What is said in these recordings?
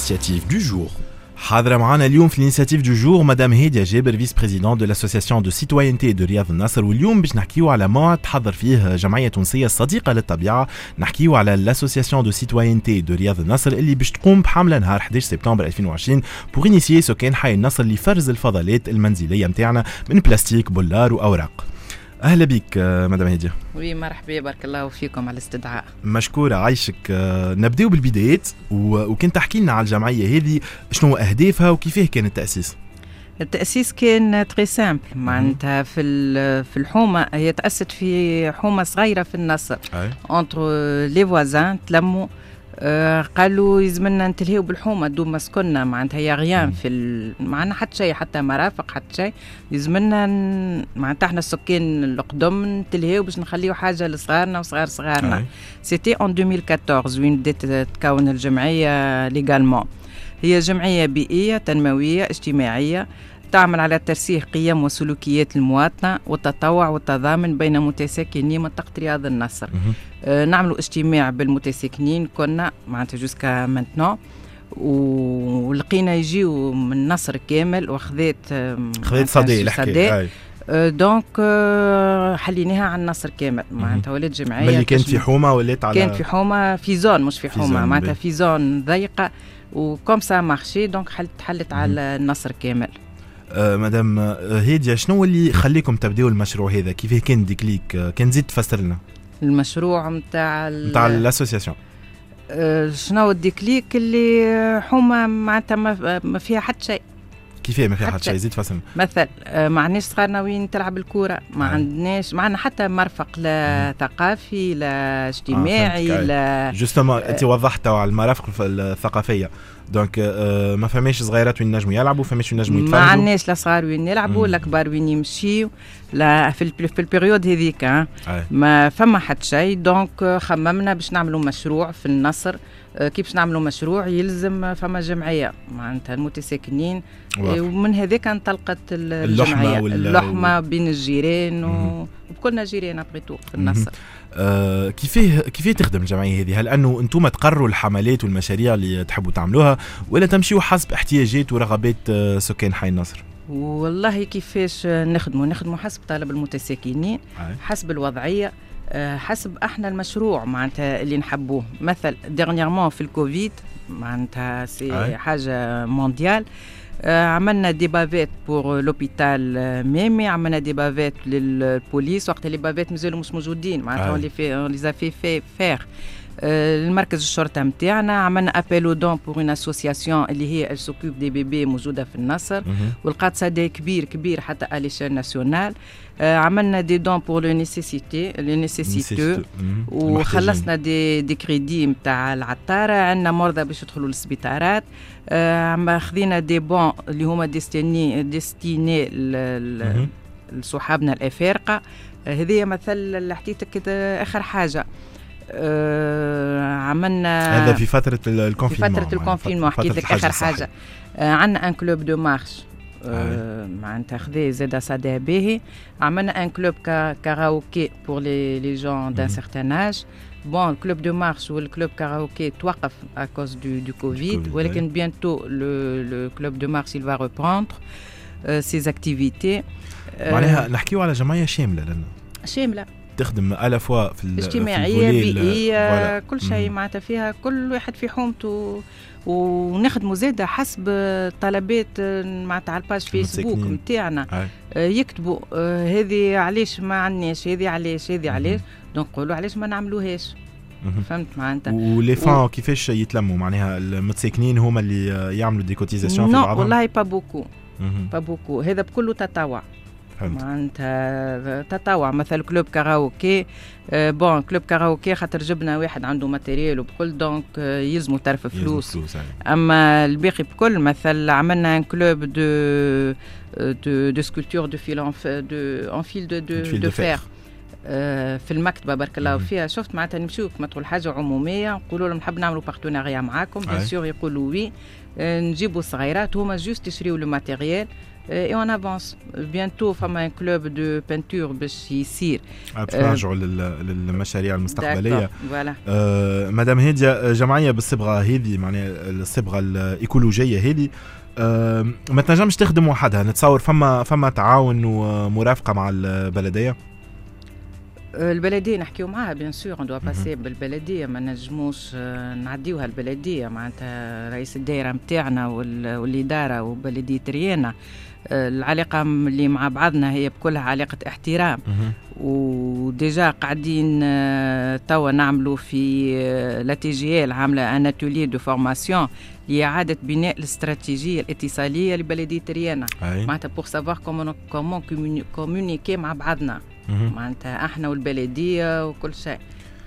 l'initiative du jour. حاضرة معنا اليوم في الانيشيتيف دو جور مدام هيديا جابر فيس بريزيدون دو لاسوسياسيون دو سيتوينتي دو رياض النصر، واليوم باش نحكيو على موعد تحضر فيه جمعية تونسية صديقة للطبيعة. نحكيو على لاسوسياسيون دو سيتوينتي دو رياض النصر اللي باش تقوم بحملة نهار 11 سبتمبر 2020 بوغ انيسيي سكان حي النصر لفرز الفضلات المنزلية متاعنا من بلاستيك بولار وأوراق. أهلا بك مدام هيديا. وي مرحبا، بارك الله فيكم على الاستدعاء. مشكورة عايشك. نبداو بالبدايات وكنت تحكي لنا على الجمعية هذه شنو أهدافها وكيفاه كان التأسيس؟ التأسيس كان تري سامبل، معناتها في الحومة، هي تأسست في حومة صغيرة في النصر انتر لي فوازان تلموا، قالوا يزمنا نتلهيو بالحومه دوم مسكننا، معناتها هي غيان في معنا حتى شيء، حتى مرافق حتى شيء، يزمنا معناتها احنا السكان القدم نتلهيو باش نخليو حاجه لصغارنا وصغار صغارنا. سيتي ان 2014 وين بدات تكون الجمعيه ليغالمون. هي جمعيه بيئيه تنمويه اجتماعيه تعمل على ترسيخ قيم وسلوكيات المواطنة والتطوع والتضامن بين متساكني منطقة رياض النصر. نعملوا اجتماع بالمتساكنين كنا معناتها جوسكا مانتنو، ولقينا يجيو من النصر كامل وخذيت صدي الحكاية دونك حليناها على النصر كامل، معناتها ولات جمعية اللي كانت في حومة ولات على كانت في حومة في زون، مش في حومة، معناتها في زون ضيقة، وكم سا مارشي دونك حلت على النصر كامل. مدام هيديا، شنو اللي خليكم تبداو المشروع هذا؟ كيف كان ديكليك؟ كان زيد تفسر لنا المشروع نتاع الاسوسياسيون. شنو الديكليك؟ اللي حومه معناتها ما فيها حتى شيء. كيف ما فيها حتى شيء؟ زيد فسر. مثلا ما عندناش صغارنا وين تلعب الكوره، ما عندناش معنا حتى مرفق لا ثقافي لا اجتماعي لا جوستومون انت وضحت على المرافق الثقافيه، دونك ما فماش صغيرات وين نجموا يلعبوا، فماش وين نجموا يتفرجوا، ما عندناش لا صغار وين يلعبوا لا كبار وين يمشيوا، لا في البريود هذيك ما فما حتى شيء. دونك خممنا باش نعملوا مشروع في النصر. كيف باش نعملوا مشروع؟ يلزم فما جمعيه معناتها المتساكنين، ومن هذاك انطلقت الجمعيه اللحمه بين الجيران وبكلنا جيران ابريتو في النصر. كيف تخدم الجمعيه هذه؟ هل انه انتم تقرروا الحملات والمشاريع اللي تحبوا تعملوها، ولا تمشيوا حسب احتياجات ورغبات سكان حي النصر؟ والله كيفاش نخدموا حسب طلب المتساكنين، حسب الوضعيه، حسب احنا المشروع معناتها اللي نحبوه. مثل ديرنييرمون في الكوفيد معناتها سي حاجه مونديال، عملنا دي بافيت بور لوبيتال ميمي، عملنا دي بافيت للبوليس وقت اللي بافيت مازالوا مش موجودين، معناتها اللي زافي فير المركز الشرطه نتاعنا. عملنا ابيلو دون بور اون اسوسياسيون اللي هي السوكوب دي بيبي موجوده في النصر، ولقات صدى كبير حتى اليشيل ناسيونال. عملنا دي دون بور لو نيسيسيتو وخلصنا دي كريدي نتاع العطاره. عندنا مرضى باش يدخلوا للسبيطارات، خذينا دي بون اللي هما ديستيني لصحابنا الافارقه. هذه مثل اللي حكيتك اخر حاجه. عملنا هذا في فترة الكونفينمون حكيت لك آخر حاجة. عندنا ان كلوب دو مارش معناتها خذي زاد صدى باهي. عملنا ان كلوب كاراوكي بور لي جون دان سيغتان اج. بون الكلوب دو مارش والكلوب كاراوكي توقف à cause du Covid, ولكن bientôt le club de marche il va reprendre ses activités. معناها نحكيو على جمعية شاملة تخدم على فوا في الاجتماعية بيئية كل شيء معناتها فيها كل واحد في حومته، ونخدموا زادة حسب طلبات معناتها على الباج فيسبوك نتاعنا. يكتبوا هذه علاش ما عندناش، هذه علاش، هذه علاش، دونك نقولوا علاش ما نعملوهاش. فهمت معناتها؟ ولي فان كيفاش يتلموا؟ معناها المتساكنين هما اللي يعملوا دي كوتيزاسيون في بعضهم؟ والله با بوكو، هذا بكله تطوع معناتها تطوع. مثل كلوب كاراوكي، بون كلوب كاراوكي خاطر جبنا واحد عنده ماتيريال وبكل دونك يلزموا طرف فلوس. اما الباقي بكل مثل عملنا ان كلوب دو سكولتور دو فيل ان فيل دو فير. في المكتبه بارك الله فيها. شفت معناتها نمشيو كما تقول حاجه عموميه نقولوا لهم نحب نعملوا بارتناريا معاكم بيان سور يقولوا وي، نجيبوا صغيرات هما جوست يشريو لو ماتيريال et on avance. Bientôt فما un club de peinture باش يصير. نرجعوا للمشاريع المستقبليه. فوالا. مدام هادية، جمعيه بالصبغه هذه معناها الصبغه الايكولوجيه هذه ما تنجمش تخدم وحدها، نتصور فما تعاون ومرافقه مع البلديه. البلديه نحكيو معاها بيان سور، ندوا باسي بالبلديه، ما نجموش نعديوها البلديه معناتها رئيس الدائره نتاعنا والاداره وبلديه ريانا. العلاقه اللي مع بعضنا هي بكلها علاقه احترام، وديجا قاعدين توا نعملوا في لا تي جي ال عامله ان اتولي دو فورماسيون لإعادة بناء الاستراتيجية الاتصالية لبلدية ريانا، معناتها بور سافوار كومون كومونيكي مع بعضنا معناتها احنا والبلدية وكل شيء.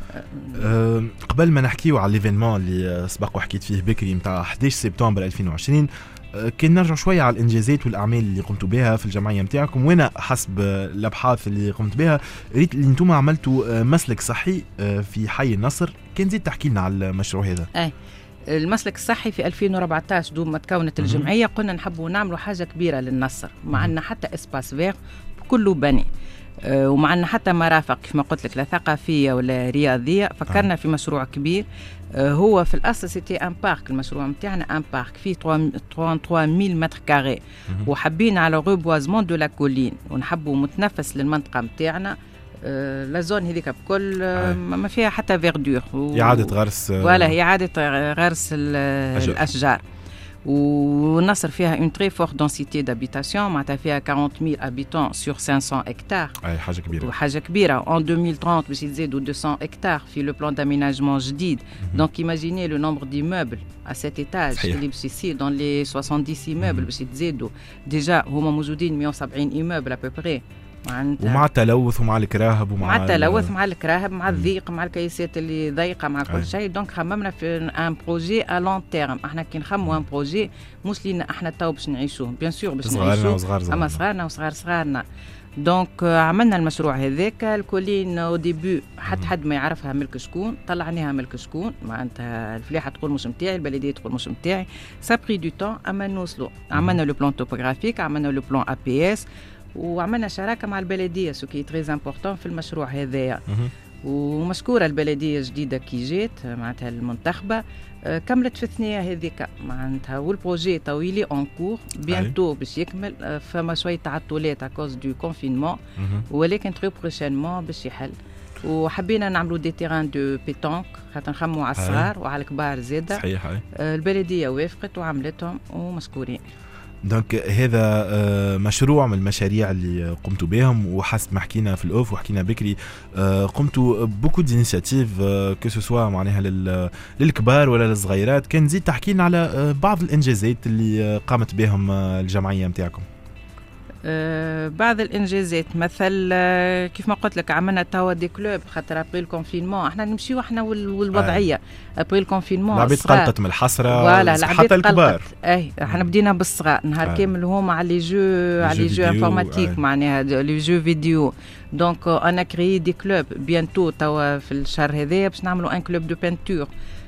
قبل ما نحكيو على ليفينمون اللي سبق وحكيت فيه بكري متاع 11 سبتمبر 2020، كان نرجع شوية على الإنجازات والأعمال اللي قمتوا بها في الجمعية متاعكم. وأنا حسب الأبحاث اللي قمت بها ريت اللي انتم عملتوا مسلك صحي في حي النصر، كان زيد تحكي لنا على المشروع هذا. المسلك الصحي في 2014 دوم ما تكونت الجمعية قلنا نحبوا نعملوا حاجة كبيرة للنصر، معنا حتى اسباس فيغ كله بني، ومعنا حتى مرافق كيف ما قلت لك لا ثقافية ولا رياضية. فكرنا في مشروع كبير، هو في الأصل سيتي ان بارك، المشروع متاعنا ان بارك فيه 33,000 متر كاري، وحبينا على ريبوازمون دو لا كولين، ونحبوا متنفس للمنطقة متاعنا. لا زون هذيك بكل ما فيها حتى فيردور إعادة غرس ولا إعادة غرس الأشجار. ونصر فيها une très forte densité d'habitation، معناتها فيها 40,000 habitants sur 500 hectares. أي حاجة كبيرة. وحاجة كبيرة. En 2030 باش يزيدوا 200 hectares في le plan d'aménagement جديد. Donc imaginez le nombre d'immeubles à cet étage اللي باش يصير dans les 70 immeubles باش يتزيدوا. déjà هما موجودين 170 immeubles à peu près. ومع التلوث ومع الكراهب مع التلوث مع الكراهب مع الضيق مع الكيسات اللي ضيقه مع كل شيء. دونك خممنا في ان بروجي ا لون تيرم. احنا كي نخموا ان بروجي مش لينا احنا تو باش نعيشوه بيان سور باش نعيشوه، اما صغارنا وصغارنا. دونك عملنا المشروع هذاك الكولين او ديبي حد ما يعرفها ملك شكون، طلعناها ملك شكون معناتها الفلاحه تقول مش نتاعي، البلديه تقول مش نتاعي، سا بري دو طون اما نوصلوا. عملنا لو بلان توبوغرافيك، عملنا لو بلان ا بي اس، وعملنا شراكه مع البلديه سو كي تري امبورطون في المشروع هذايا. ومشكوره البلديه جديده كي جات معناتها المنتخبه كملت في الثنيه هذيك معناتها، والبروجي طويلي اون كور بيانتو باش يكمل. فما شويه تعطلات اكوز دو كونفينمون، ولكن تري بروشينمون باش يحل. وحبينا نعملوا دي تيران دو بيتونك خاطر نخموا على الصغار وعلى الكبار زاده. صحيح. البلديه وافقت وعملتهم ومشكورين. دونك هذا مشروع من المشاريع اللي قمتوا بهم، وحسب ما حكينا في الأوف وحكينا بكري قمتوا بوكو دينيسياتيف كو سوسوا معناها للكبار ولا للصغيرات. كان زيد تحكينا على بعض الإنجازات اللي قامت بهم الجمعية متاعكم. بعض الانجازات مثل كيف ما قلت لك عملنا توا دي كلوب خاطر ابري الكونفينمون احنا نمشيو احنا والوضعيه. ابري الكونفينمون العبيد قلقت من الحسره حتى الكبار. احنا بدينا بالصغار نهار كامل هما على لي جو انفورماتيك معناها لي جو فيديو. دونك انا كريي دي كلوب بيانتو توا في الشهر هذايا باش نعملوا ان كلوب دو بينتور،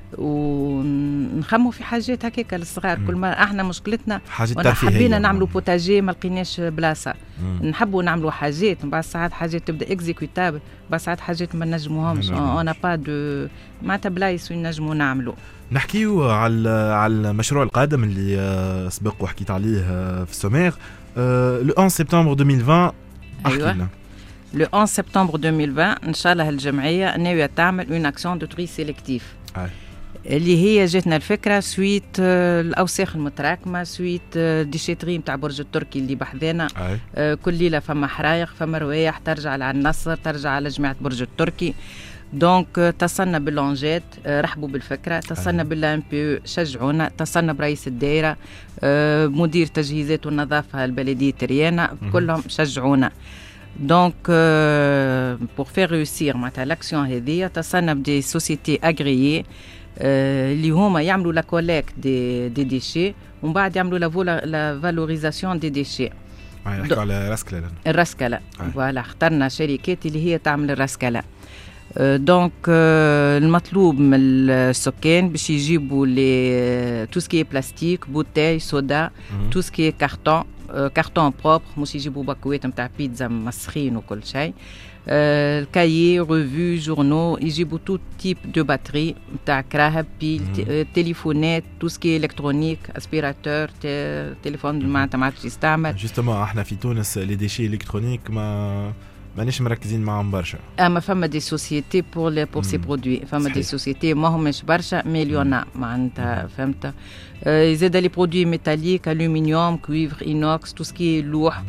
ونخموا في حاجات هكاك للصغار. كل ما احنا مشكلتنا حبينا نعملوا بوتاجي ما لقيناش بلاصه، نحبوا نعملوا حاجات بعض ساعات حاجات تبدا اكزيكوتابل، بعض ساعات حاجات ما نجموهمش انا با دو معناتها بلايص نجموا نعملوا. نحكيو على المشروع القادم اللي سبق وحكيت عليه في السومير لو 11 سبتمبر 2020. ايوه لو 11 سبتمبر 2020 ان شاء الله الجمعيه ناويه تعمل اون اكسيون دو تري سيليكتيف اللي هي جاتنا الفكره سويت الاوساخ المتراكمه، سويت ديشيتري نتاع برج التركي اللي بحذانا. كل ليله فما حرايق فما روايح ترجع على النصر ترجع على جماعه برج التركي. دونك اتصلنا باللونجات رحبوا بالفكره، اتصلنا بالام بي شجعونا، اتصلنا برئيس الدائره مدير تجهيزات والنظافه البلديه ريانا كلهم شجعونا. Donc, pour faire réussir l'action هذه اتصلنا بدي سوسيتي اغريي اللي هما يعملوا لا كوليكت دي ديشي ومن بعد يعملوا لا فالوريزاسيون دي ديشي. يحكوا على رسكلة. الرسكلة فوالا اخترنا شركات اللي هي تعمل الرسكلة. دونك المطلوب من السكان باش يجيبوا لي تو سكي بلاستيك بوتاي صودا تو سكي كارتون بروبر، مش يجيبوا باكوات نتاع بيتزا مسخين وكل شيء. الكايي ريفيو جورنو، يجيبوا تو تيب دو باتري نتاع كراهب بيل تليفونات تو سكي الكترونيك اسبيراتور تليفون معناتها ما عادش يستعمل. جوستومون احنا في تونس لي ديشي الكترونيك مانيش مركزين معهم برشا. اما فما دي سوسيتي بور سي برودوي، فما دي سوسيتي ما همش برشا مليون معناتها فهمت. يزيد لي برودوي ميتاليك الومنيوم كويفر اينوكس تو سكي لوح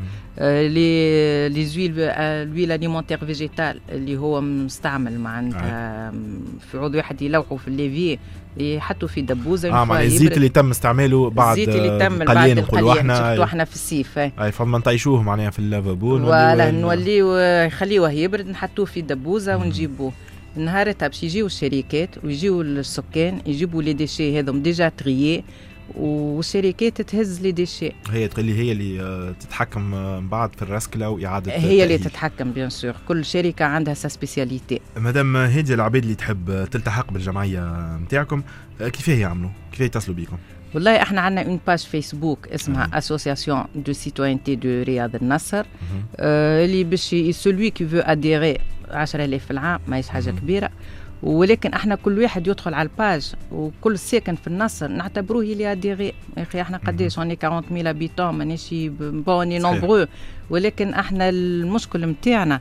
لي زويل لويل اليمونتير فيجيتال اللي هو مستعمل معناتها في عود واحد يلوحوا في الليفي يحطوا في دبوزه. معناها الزيت اللي تم استعماله بعد القليان نقولوا احنا في الصيف. اي فما نطيشوه معناها في اللافابو ولا نوليو خليوه يبرد نحطوه في دبوزه ونجيبوه. نهارتها باش يجيو الشركات ويجيو السكان يجيبوا لي ديشي هذم ديجا تريي، والشركات تهز لي ديشي. هي تقول لي هي اللي تتحكم من بعد في الرسكله واعاده هي اللي تتحكم بيان سور، كل شركه عندها سا سبيسياليتي. مدام هادي، العباد اللي تحب تلتحق بالجمعيه نتاعكم كيف يعملوا؟ كيف يتصلوا بكم؟ والله احنا عندنا اون باج فيسبوك اسمها اسوسياسيون دو سيتوينتي دو رياض النصر، اللي باش سولوي كي فو اديري 10,000 في العام ماهيش حاجه كبيره، ولكن احنا كل واحد يدخل على الباج وكل ساكن في النصر نعتبروه اللي اديري. يا اخي احنا قداش اوني 40,000 ابيتون مانيش بوني نومبرو، ولكن احنا المشكل نتاعنا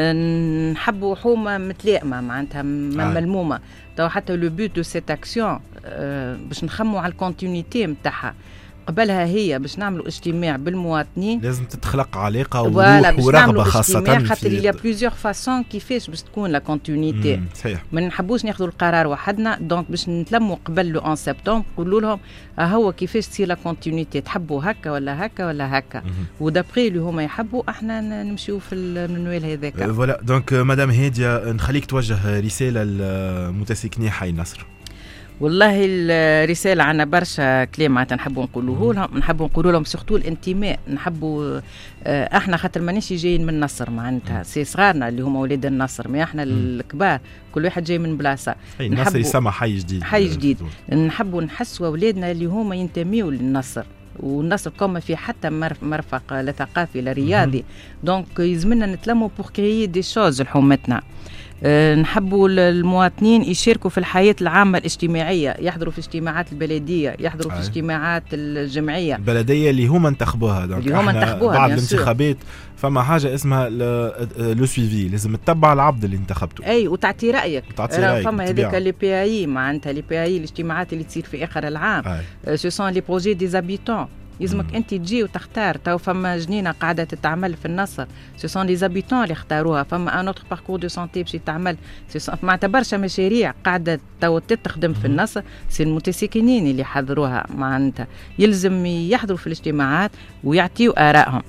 نحبوا حومه متلائمه معناتها ملمومه. تو حتى لو بوت دو سيت اكسيون باش نخموا على الكونتينيتي نتاعها. قبلها هي باش نعملوا اجتماع بالمواطنين، لازم تتخلق علاقه وروح ورغبه خاصه خاطر لي بليزيور فاسون كيفاش باش تكون لا كونتينيتي. ما نحبوش ناخذوا القرار وحدنا، دونك باش نتلموا قبل لو ان سبتمبر نقولوا لهم هو كيفاش تصير لا كونتينيتي، تحبوا هكا ولا هكا ولا هكا، ودابري اللي هما يحبوا احنا نمشيو في المنوال هذاك. فوالا دونك مدام هاديه نخليك توجه رساله لمتساكني حي النصر. والله الرسالة عنا برشا كلام معناتها نحبوا نقولوا لهم سورتو الانتماء. نحبوا احنا خاطر مانيش جايين من النصر معناتها سي صغارنا اللي هما ولاد النصر، ما احنا الكبار كل واحد جاي من بلاصه. النصر يسمى حي جديد. نحبوا نحسوا اولادنا اللي هما ينتميوا للنصر، والنصر كما في حتى مرفق لا ثقافي لا رياضي. دونك يلزمنا نتلموا بور كريي دي شوز لحومتنا. نحبوا المواطنين يشاركوا في الحياة العامة الاجتماعية، يحضروا في اجتماعات البلدية، يحضروا في اجتماعات الجمعية البلدية اللي هما انتخبوها. بعد الانتخابات فما حاجة اسمها لو سويفي، لازم تتبع العبد اللي انتخبته. اي وتعطي رأيك. فما هذيك لي بي اي معناتها لي بي اي الاجتماعات اللي تصير في اخر العام. سو سون لي بروجي دي زابيتون، يلزمك انت تجي وتختار. تو فما جنينه قاعده تتعمل في النصر، سو سون لي زابيتون اللي اختاروها. فما ان اوتر باركور دو سانتي باش يتعمل، معناتها برشا مشاريع قاعده تو تخدم في النصر. سي المتساكنين اللي حضروها معناتها يلزم يحضروا في الاجتماعات ويعطيوا آرائهم،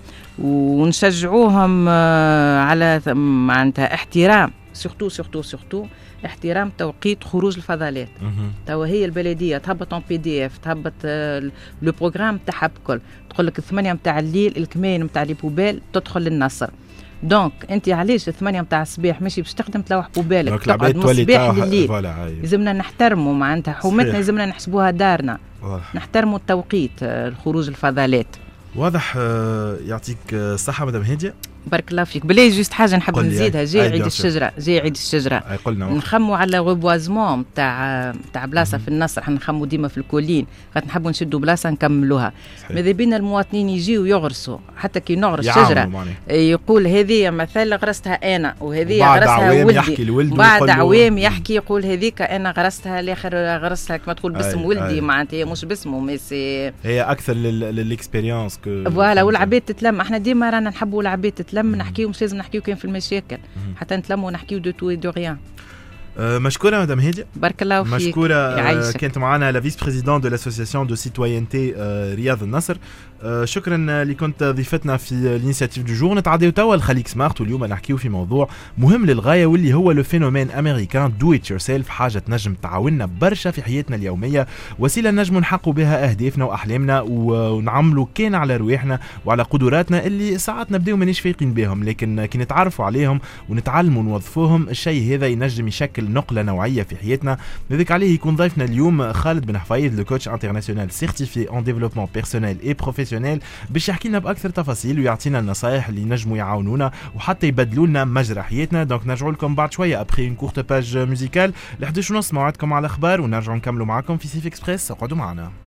ونشجعوهم على معناتها احترام سورتو احترام توقيت خروج الفضلات. توا هي البلديه تهبط ان PDF، تهبط لو بروغرام تاعها بكل، تقول لك 8 نتاع الليل الكمين نتاع لي بوبال تدخل للنصر. دونك انت علاش 8 نتاع الصباح ماشي باش تخدم تلوح بوبالك تقعد من الصباح لليل؟ لازمنا نحترموا معناتها حومتنا، لازمنا نحسبوها دارنا، نحترموا التوقيت الخروج الفضلات. واضح. يعطيك الصحة مدام هادية. بارك الله فيك. بلاي جوست حاجه نحب نزيدها، جاي عيد الشجره نخموا على غوبوازمون تاع بلاصه في النصر. حنا نخموا ديما في الكولين، خاطر نحبوا نشدوا بلاصه نكملوها. ماذا بينا المواطنين يجيوا يغرسوا، حتى كي نغرس شجره يقول هذه مثلا غرستها انا وهذه غرسها ولدي، بعد عوام يحكي يقول هذيك انا غرستها، الاخر غرستها كما تقول باسم ولدي معناتها هي مش باسمه، مي هي اكثر للاكسبيريونس فوالا. والعباد تتلم، احنا ديما رانا نحبوا العباد تتلم، نحكيو مش لازم نحكيو كان في المشاكل، حتى نتلموا ونحكيو دو تو دو ريان. مشكورة مدام هادية. بارك الله فيك. مشكورة. كانت معنا لا فيس بريزيدون دو لاسوسياسيون دو سيتوينتي رياض النصر. شكرا اللي كنت ضيفتنا في الانيشيتيف دو جور. نتعداو توا لخليك سمارت، واليوم نحكيو في موضوع مهم للغاية واللي هو لو فينومين امريكان دو ات يور سيلف، حاجة تنجم تعاوننا برشا في حياتنا اليومية، وسيلة نجم نحققوا بها اهدافنا واحلامنا ونعملوا كان على رواحنا وعلى قدراتنا اللي ساعات نبداو مانيش فايقين بهم، لكن كي نتعرفوا عليهم ونتعلموا نوظفوهم الشيء هذا ينجم يشكل نقلة نوعية في حياتنا. لذلك عليه يكون ضيفنا اليوم خالد بن حفيظ، لو كوتش انترناسيونال سيرتيفي ان ديفلوبمون بيرسونيل اي بروفيسيونيل، باش يحكي لنا باكثر تفاصيل ويعطينا النصائح اللي ينجموا يعاونونا وحتى يبدلوا لنا مجرى حياتنا. دونك نرجعوا لكم بعد شويه ابري اون كورت باج ميوزيكال ل 11:30 موعدكم على الاخبار، ونرجعوا نكملوا معكم في سيف اكسبريس. اقعدوا معنا.